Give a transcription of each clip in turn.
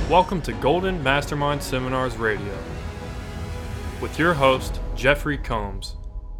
Welcome to Golden Mastermind Seminars Radio with your host, Jeffrey Combs.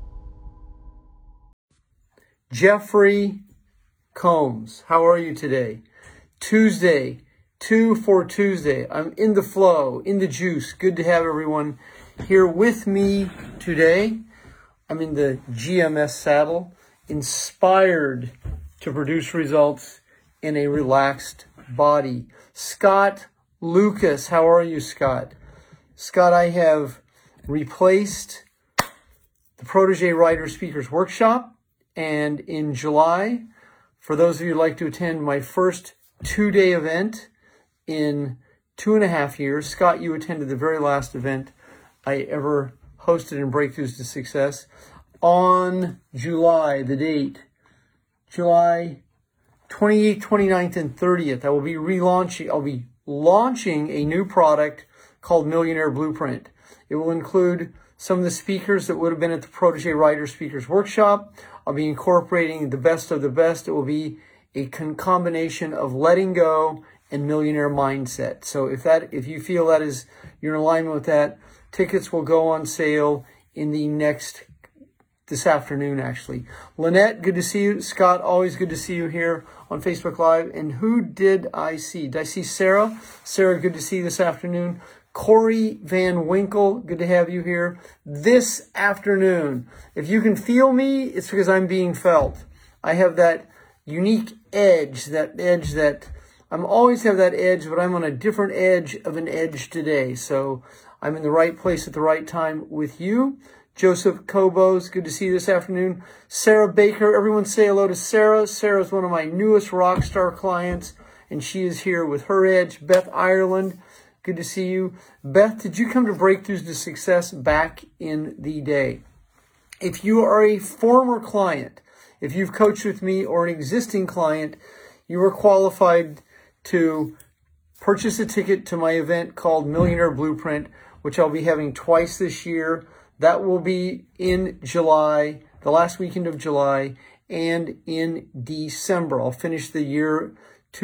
Jeffrey Combs, how are you today? Tuesday, 2 for Tuesday. I'm in the flow, in the juice. Good to have everyone here with me today. I'm in the GMS saddle, inspired to produce results in a relaxed body. Scott Lucas, how are you, Scott? Scott, I have replaced the Protege Writer Speakers Workshop, and in July, for those of you who'd like to attend my first two-day event in 2.5 years, Scott, you attended the very last event I ever hosted in Breakthroughs to Success. On July, the date, July 28th, 29th, and 30th, I'll be launching a new product called Millionaire Blueprint. It will include some of the speakers that would have been at the Protege Writer Speakers Workshop. I'll be incorporating the best of the best. It will be a combination of letting go and millionaire mindset. So if you feel that is you're in alignment with that, tickets will go on sale this afternoon, actually. Lynette, good to see you. Scott, always good to see you here on Facebook Live. And who did I see? Did I see Sarah? Sarah, good to see you this afternoon. Corey Van Winkle, good to have you here this afternoon. If you can feel me, it's because I'm being felt. I have that unique edge, that I'm always have that edge, but I'm on a different edge of an edge today. So I'm in the right place at the right time with you. Joseph Kobos, good to see you this afternoon. Sarah Baker, everyone say hello to Sarah. Sarah's one of my newest rock star clients, and she is here with her edge. Beth Ireland, good to see you. Beth, did you come to Breakthroughs to Success back in the day? If you are a former client, if you've coached with me, or an existing client, you are qualified to purchase a ticket to my event called Millionaire Blueprint, which I'll be having twice this year. That will be in July, the last weekend of July, and in December. I'll finish the year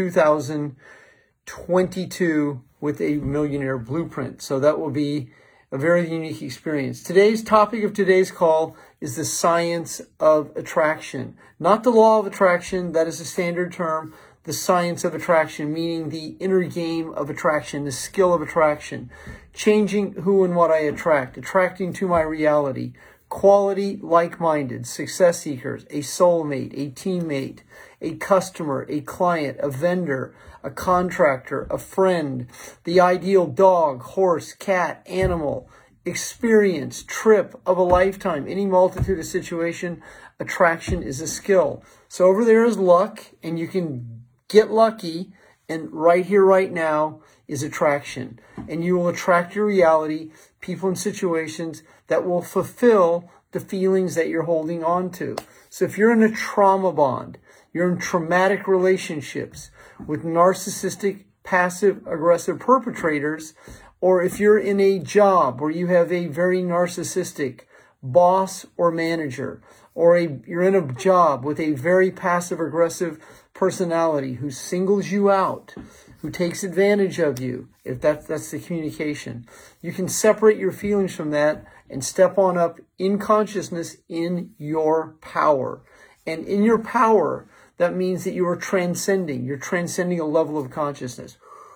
2022 with a Millionaire Blueprint. So that will be a very unique experience. Today's topic of today's call is the science of attraction. Not the law of attraction, that is a standard term. The science of attraction, meaning the inner game of attraction, the skill of attraction, changing who and what I attract, attracting to my reality, quality, like-minded, success seekers, a soulmate, a teammate, a customer, a client, a vendor, a contractor, a friend, the ideal dog, horse, cat, animal, experience, trip of a lifetime, any multitude of situation. Attraction is a skill. So over there is luck, and you can get lucky, and right here, right now is attraction. And you will attract your reality, people and situations that will fulfill the feelings that you're holding on to. So if you're in a trauma bond, you're in traumatic relationships with narcissistic, passive, aggressive perpetrators, or if you're in a job where you have a very narcissistic boss or manager, or you're in a job with a very passive, aggressive personality who singles you out, who takes advantage of you, if that's the communication, you can separate your feelings from that and step on up in consciousness in your power. And in your power, that means that you are transcending. You're transcending a level of consciousness.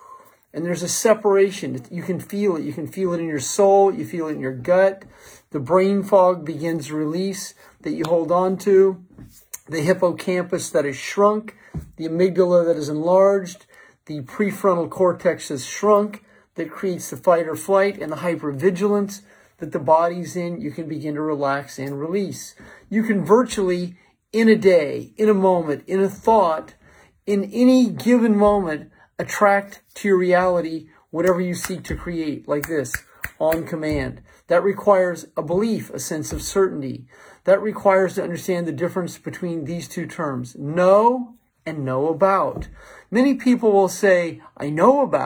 And there's a separation. You can feel it. You can feel it in your soul. You feel it in your gut. The brain fog begins to release that you hold on to. The hippocampus that is shrunk. The amygdala that is enlarged. The prefrontal cortex is shrunk. That creates the fight or flight, and the hypervigilance that the body's in. You can begin to relax and release. You can virtually, in a day, in a moment, in a thought, in any given moment, attract to your reality whatever you seek to create, like this, on command. That requires a belief, a sense of certainty. That requires to understand the difference between these two terms, know and know about. Many people will say, I know a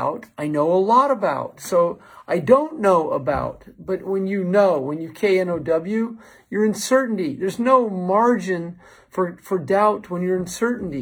lot about. So I don't know about. But when you know, when you KNOW, you're in certainty. There's no margin for doubt when you're in certainty.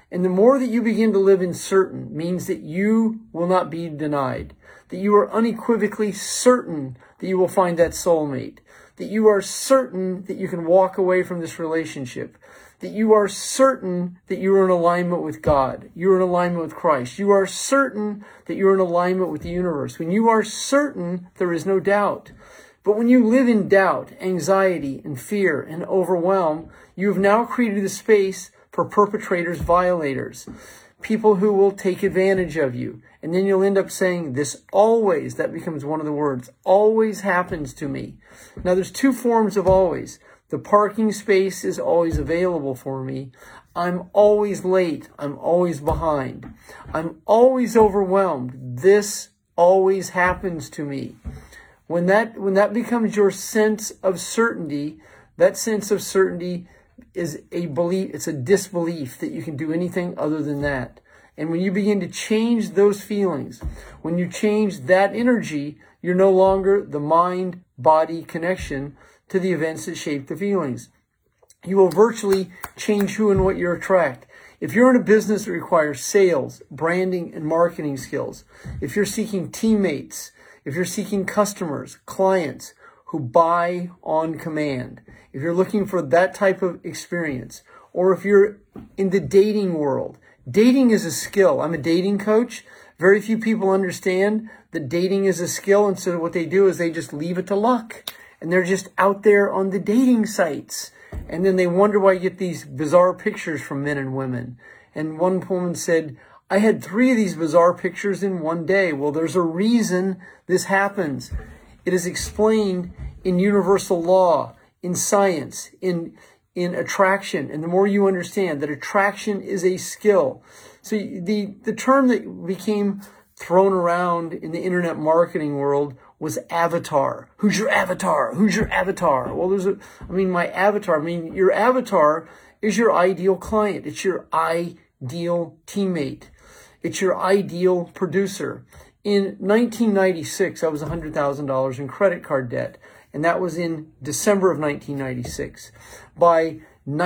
And the more that you begin to live in certain means that you will not be denied, that you are unequivocally certain that you will find that soulmate, that you are certain that you can walk away from this relationship, that you are certain that you are in alignment with God, you are in alignment with Christ, you are certain that you are in alignment with the universe. When you are certain, there is no doubt. But when you live in doubt, anxiety, and fear, and overwhelm, you have now created a space for perpetrators, violators, people who will take advantage of you. And then you'll end up saying, this always, that becomes one of the words, always happens to me. Now there's two forms of always. The parking space is always available for me. I'm always late. I'm always behind. I'm always overwhelmed. This always happens to me. When that becomes your sense of certainty, that sense of certainty is a belief, it's a disbelief that you can do anything other than that. And when you begin to change those feelings, when you change that energy, you're no longer the mind-body connection to the events that shape the feelings. You will virtually change who and what you attract. If you're in a business that requires sales, branding, and marketing skills, if you're seeking teammates, if you're seeking customers, clients who buy on command, if you're looking for that type of experience, or if you're in the dating world, dating is a skill. I'm a dating coach. Very few people understand that dating is a skill, and so what they do is they just leave it to luck. And they're just out there on the dating sites. And then they wonder why you get these bizarre pictures from men and women. And one woman said, I had 3 of these bizarre pictures in one day. Well, there's a reason this happens. It is explained in universal law, in science, in attraction. And the more you understand that attraction is a skill. So the term that became thrown around in the internet marketing world was avatar. Who's your avatar? Who's your avatar? Well, my avatar, your avatar is your ideal client. It's your ideal teammate. It's your ideal producer. In 1996, I was $100,000 in credit card debt, and that was in December of 1996. By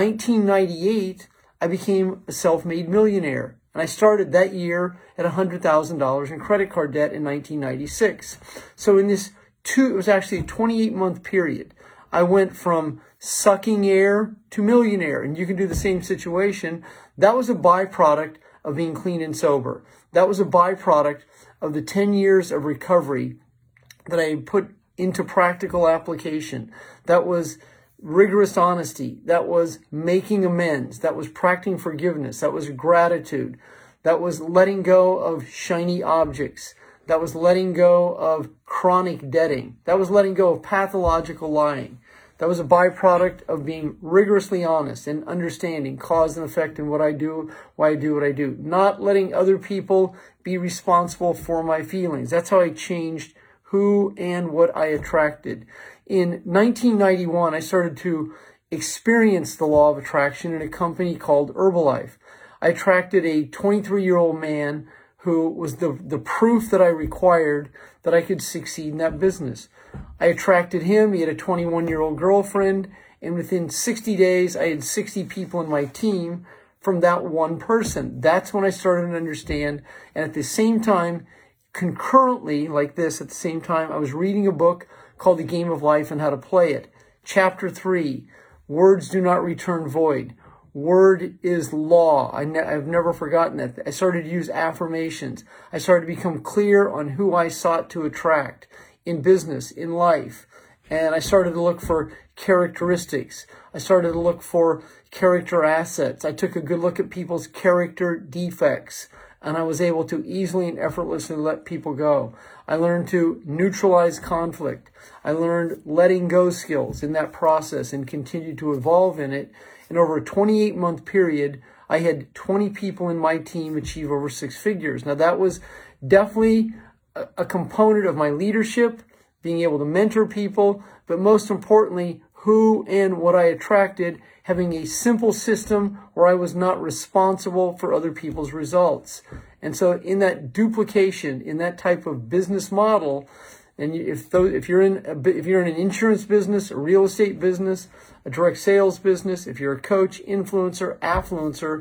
1998, I became a self-made millionaire, and I started that year at $100,000 in credit card debt in 1996. So in this it was actually a 28-month period. I went from sucking air to millionaire, and you can do the same situation. That was a byproduct of being clean and sober. That was a byproduct of the 10 years of recovery that I put into practical application. That was rigorous honesty. That was making amends. That was practicing forgiveness. That was gratitude. That was letting go of shiny objects. That was letting go of chronic debting. That was letting go of pathological lying. That was a byproduct of being rigorously honest and understanding cause and effect in what I do, why I do what I do. Not letting other people be responsible for my feelings. That's how I changed who and what I attracted. In 1991, I started to experience the law of attraction in a company called Herbalife. I attracted a 23-year-old man who was the proof that I required that I could succeed in that business. I attracted him. He had a 21-year-old girlfriend, and within 60 days, I had 60 people in my team from that one person. That's when I started to understand. And at the same time, concurrently, like this, at the same time, I was reading a book called The Game of Life and How to Play It. Chapter 3, Words Do Not Return Void. Word is law. I've never forgotten that. I started to use affirmations. I started to become clear on who I sought to attract in business, in life. And I started to look for characteristics. I started to look for character assets. I took a good look at people's character defects, and I was able to easily and effortlessly let people go. I learned to neutralize conflict. I learned letting go skills in that process and continued to evolve in it. And over a 28-month period, I had 20 people in my team achieve over 6 figures. Now, that was definitely a component of my leadership, being able to mentor people, but most importantly, who and what I attracted, having a simple system where I was not responsible for other people's results. And so in that duplication, in that type of business model, and if you're in an insurance business, a real estate business, a direct sales business, if you're a coach, influencer, affluencer,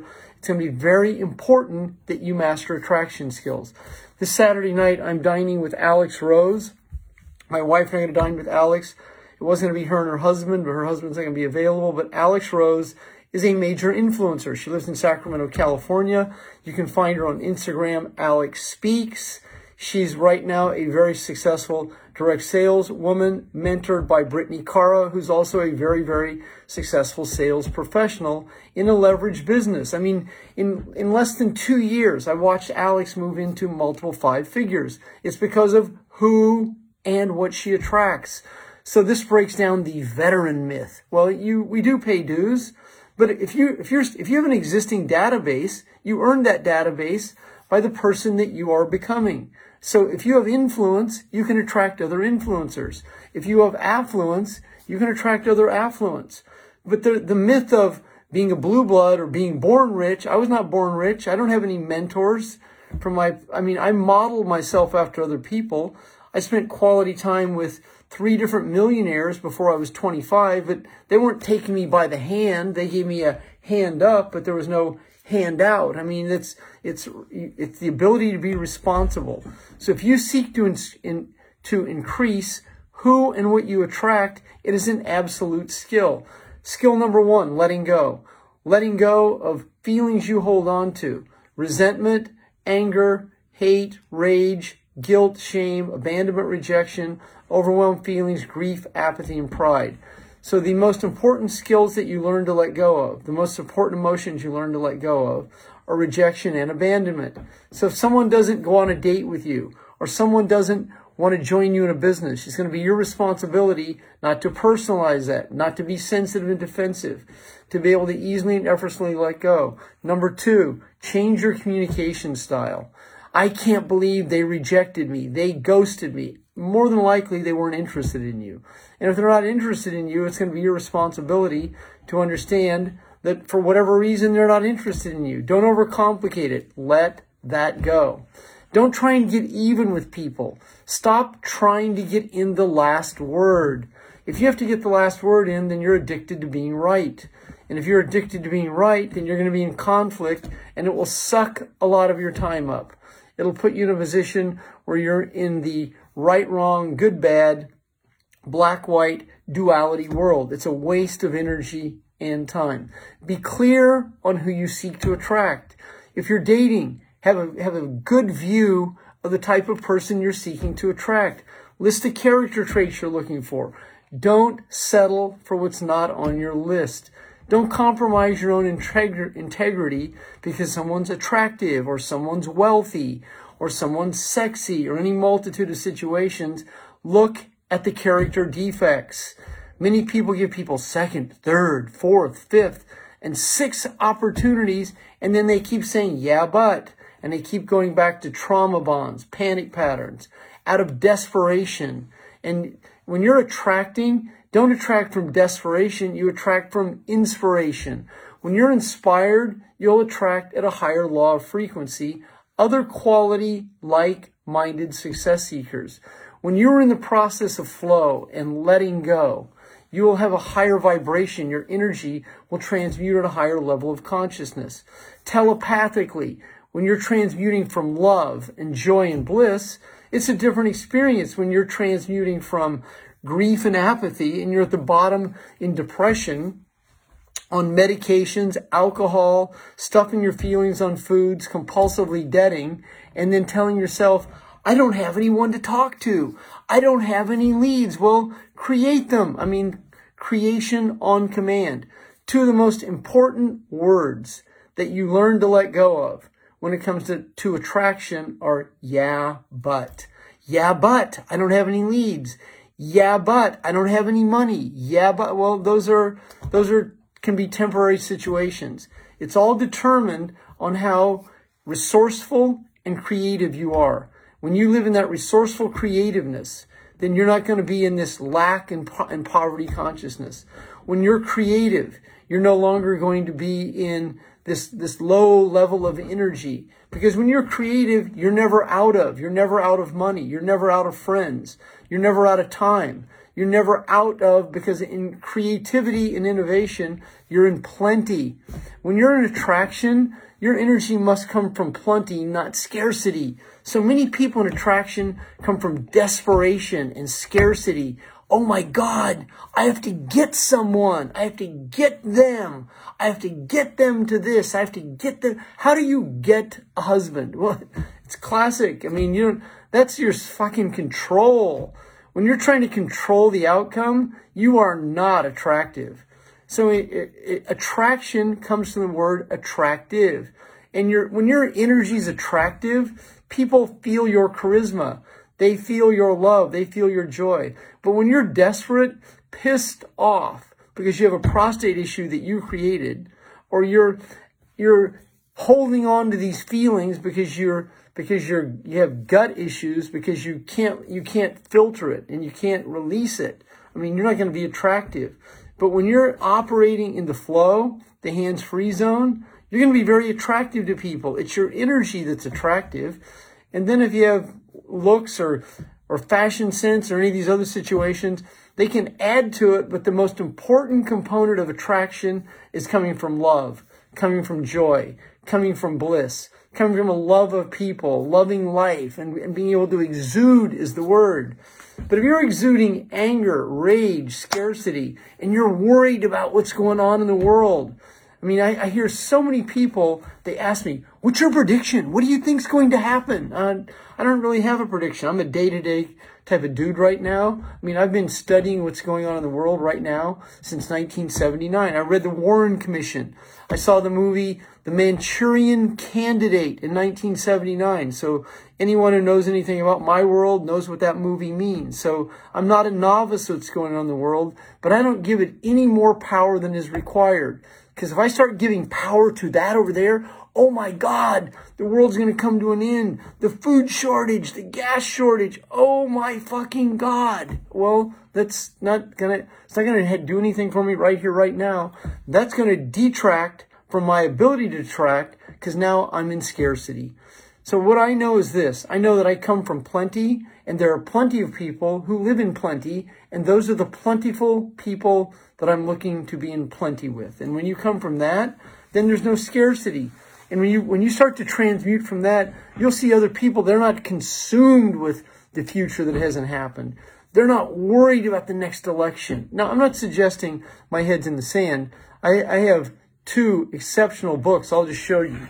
It's going to be very important that you master attraction skills. This Saturday night, I'm dining with Alex Rose. My wife and I are going to dine with Alex. It wasn't going to be her and her husband, but her husband's not going to be available. But Alex Rose is a major influencer. She lives in Sacramento, California. You can find her on Instagram, Alex Speaks. She's right now a very successful direct sales woman, mentored by Brittany Cara, who's also a very, very successful sales professional in a leverage business. I mean, in less than 2 years, I watched Alex move into multiple 5 figures. It's because of who and what she attracts. So this breaks down the veteran myth. Well, we do pay dues, but if you have an existing database, you earn that database by the person that you are becoming. So if you have influence, you can attract other influencers. If you have affluence, you can attract other affluence. But the myth of being a blue blood or being born rich, I was not born rich. I don't have any mentors I modeled myself after other people. I spent quality time with 3 different millionaires before I was 25, but they weren't taking me by the hand. They gave me a hand up, but there was no hand out. I mean, it's the ability to be responsible. So if you seek to increase who and what you attract, it is an absolute skill. Skill number 1, letting go. Letting go of feelings you hold on to. Resentment, anger, hate, rage, guilt, shame, abandonment, rejection, overwhelmed feelings, grief, apathy, and pride. So the most important skills that you learn to let go of, the most important emotions you learn to let go of, are rejection and abandonment. So if someone doesn't go on a date with you, or someone doesn't want to join you in a business, it's going to be your responsibility not to personalize that, not to be sensitive and defensive, to be able to easily and effortlessly let go. Number 2, change your communication style. I can't believe they rejected me. They ghosted me. More than likely, they weren't interested in you. And if they're not interested in you, it's going to be your responsibility to understand that for whatever reason, they're not interested in you. Don't overcomplicate it. Let that go. Don't try and get even with people. Stop trying to get in the last word. If you have to get the last word in, then you're addicted to being right. And if you're addicted to being right, then you're going to be in conflict, and it will suck a lot of your time up. It'll put you in a position where you're in the right, wrong, good, bad, black, white duality world. It's a waste of energy and time. Be clear on who you seek to attract. If you're dating, have a good view of the type of person you're seeking to attract. List the character traits you're looking for. Don't settle for what's not on your list. Don't compromise your own integrity because someone's attractive or someone's wealthy or someone's sexy or any multitude of situations. Look at the character defects. Many people give people 2nd, 3rd, 4th, 5th, and 6th opportunities, and then they keep saying, yeah, but, and they keep going back to trauma bonds, panic patterns, out of desperation. And when you're attracting, don't attract from desperation, you attract from inspiration. When you're inspired, you'll attract at a higher law of frequency other quality, like-minded success seekers. When you're in the process of flow and letting go, you will have a higher vibration. Your energy will transmute at a higher level of consciousness. Telepathically, when you're transmuting from love and joy and bliss, it's a different experience when you're transmuting from grief and apathy and you're at the bottom in depression, on medications, alcohol, stuffing your feelings on foods, compulsively debting, and then telling yourself, I don't have anyone to talk to. I don't have any leads. Well, create them. Creation on command. 2 of the most important words that you learn to let go of when it comes to attraction are yeah, but. Yeah, but I don't have any leads. Yeah, but I don't have any money. Yeah, but, well, those can be temporary situations. It's all determined on how resourceful and creative you are. When you live in that resourceful creativeness, then you're not going to be in this lack and poverty consciousness. When you're creative, you're no longer going to be in this low level of energy. Because when you're creative, you're never out of money, you're never out of friends, you're never out of time. You're never out of, because in creativity and innovation, you're in plenty. When you're in attraction, your energy must come from plenty, not scarcity. So many people in attraction come from desperation and scarcity. Oh my God, I have to get someone. I have to get them. I have to get them to this. I have to get them. How do you get a husband? Well, it's classic. I mean, that's your fucking control. When you're trying to control the outcome, you are not attractive. So attraction comes from the word attractive. And when your energy is attractive, people feel your charisma. They feel your love. They feel your joy. But when you're desperate, pissed off because you have a prostate issue that you created, or you're holding on to these feelings because you have gut issues, because you can't filter it and you can't release it. I mean, you're not going to be attractive. But when you're operating in the flow, the hands-free zone, you're going to be very attractive to people. It's your energy that's attractive. And then if you have looks or fashion sense or any of these other situations, they can add to it. But the most important component of attraction is coming from love, coming from joy, coming from bliss, coming from a love of people, loving life, and being able to exude is the word. But if you're exuding anger, rage, scarcity, and you're worried about what's going on in the world, I mean, I hear so many people, they ask me, what's your prediction? What do you think's going to happen? I don't really have a prediction. I'm a day-to-day type of dude right now. I mean, I've been studying what's going on in the world right now since 1979. I read the Warren Commission. I saw the movie The Manchurian Candidate in 1979. So anyone who knows anything about my world knows what that movie means. So I'm not a novice to what's going on in the world, but I don't give it any more power than is required. Because if I start giving power to that over there, oh my God, the world's going to come to an end. The food shortage, the gas shortage, oh my fucking God. Well, it's not going to do anything for me right here, right now. That's going to detract from my ability to attract, because now I'm in scarcity. So what I know is this. I know that I come from plenty, and there are plenty of people who live in plenty, and those are the plentiful people that I'm looking to be in plenty with. And when you come from that, then there's no scarcity. And when you start to transmute from that, you'll see other people, they're not consumed with the future that hasn't happened. They're not worried about the next election. Now, I'm not suggesting my head's in the sand. I have 2 exceptional books. I'll just show you.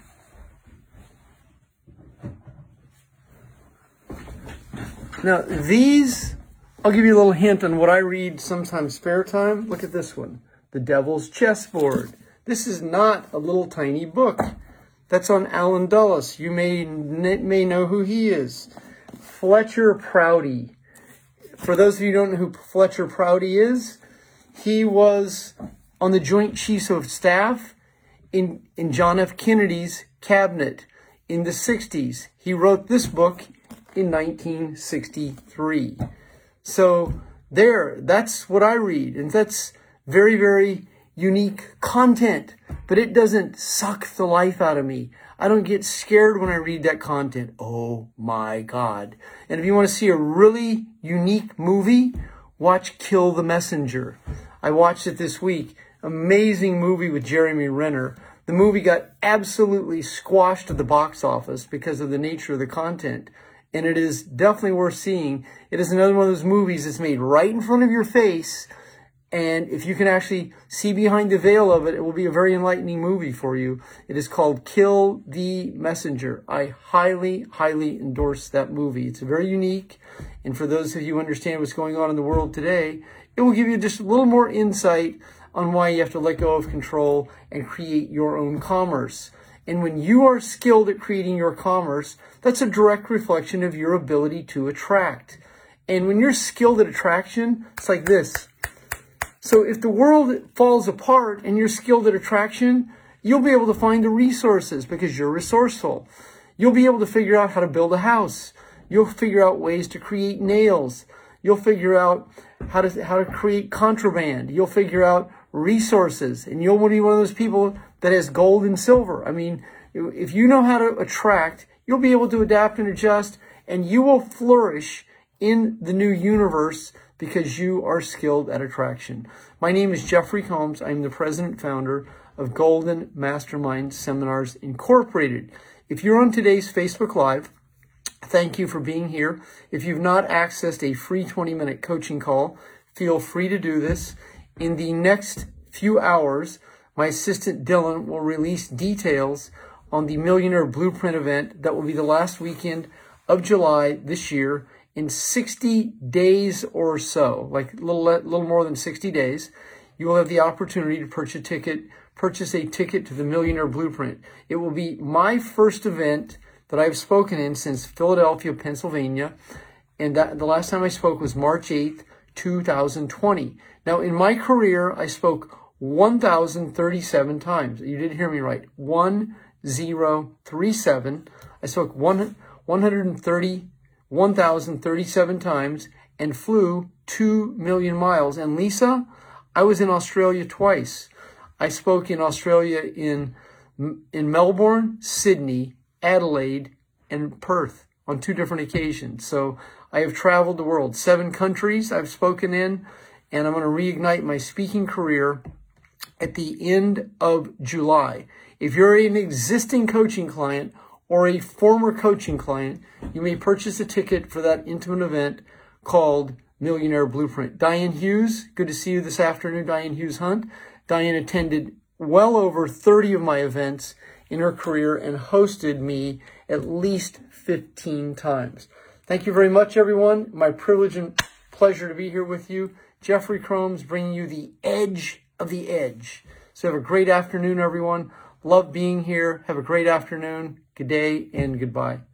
Now, these, I'll give you a little hint on what I read sometimes spare time. Look at this one, The Devil's Chessboard. This is not a little tiny book. That's on Alan Dulles. You may know who he is. Fletcher Prouty. For those of you who don't know who Fletcher Prouty is, he was on the Joint Chiefs of Staff in John F. Kennedy's cabinet in the 60s. He wrote this book in 1963. So that's what I read. And that's very, very unique content, but it doesn't suck the life out of me. I don't get scared when I read that content. Oh my God. And if you want to see a really unique movie, watch Kill the Messenger. I watched it this week. Amazing movie with Jeremy Renner. The movie got absolutely squashed at the box office because of the nature of the content. And it is definitely worth seeing. It is another one of those movies that's made right in front of your face. And if you can actually see behind the veil of it, it will be a very enlightening movie for you. It is called Kill the Messenger. I highly, highly endorse that movie. It's very unique. And for those of you who understand what's going on in the world today, it will give you just a little more insight on why you have to let go of control and create your own commerce. And when you are skilled at creating your commerce, that's a direct reflection of your ability to attract. And when you're skilled at attraction, it's like this. So if the world falls apart and you're skilled at attraction, you'll be able to find the resources because you're resourceful. You'll be able to figure out how to build a house. You'll figure out ways to create nails. You'll figure out how to create contraband. You'll figure out resources. And you'll be one of those people that has gold and silver. I mean, if you know how to attract, you'll be able to adapt and adjust, and you will flourish in the new universe because you are skilled at attraction. My name is Jeffrey Combs. I'm the president and founder of Golden Mastermind Seminars Incorporated. If you're on today's Facebook Live, thank you for being here. If you've not accessed a free 20-minute coaching call, feel free to do this. In the next few hours, my assistant Dylan will release details on the Millionaire Blueprint event that will be the last weekend of July this year. In 60 days or so, like a little more than 60 days, you will have the opportunity to purchase a ticket to the Millionaire Blueprint. It will be my first event that I've spoken in since Philadelphia, Pennsylvania, and the last time I spoke was March 8th, 2020. Now, in my career, I spoke 1,037 times. You did hear me right. 1037. I spoke 1,037 times and flew 2 million miles. And Lisa, I was in Australia twice. I spoke in Australia in Melbourne, Sydney, Adelaide, and Perth on 2 different occasions. So I have traveled the world, 7 countries I've spoken in, and I'm going to reignite my speaking career at the end of July. If you're an existing coaching client or a former coaching client, you may purchase a ticket for that intimate event called Millionaire Blueprint. Diane Hughes, good to see you this afternoon, Diane Hughes Hunt. Diane attended well over 30 of my events in her career and hosted me at least 15 times. Thank you very much, everyone. My privilege and pleasure to be here with you. Jeffrey Combs bringing you the edge of the edge. So have a great afternoon, everyone. Love being here. Have a great afternoon. Good day and goodbye.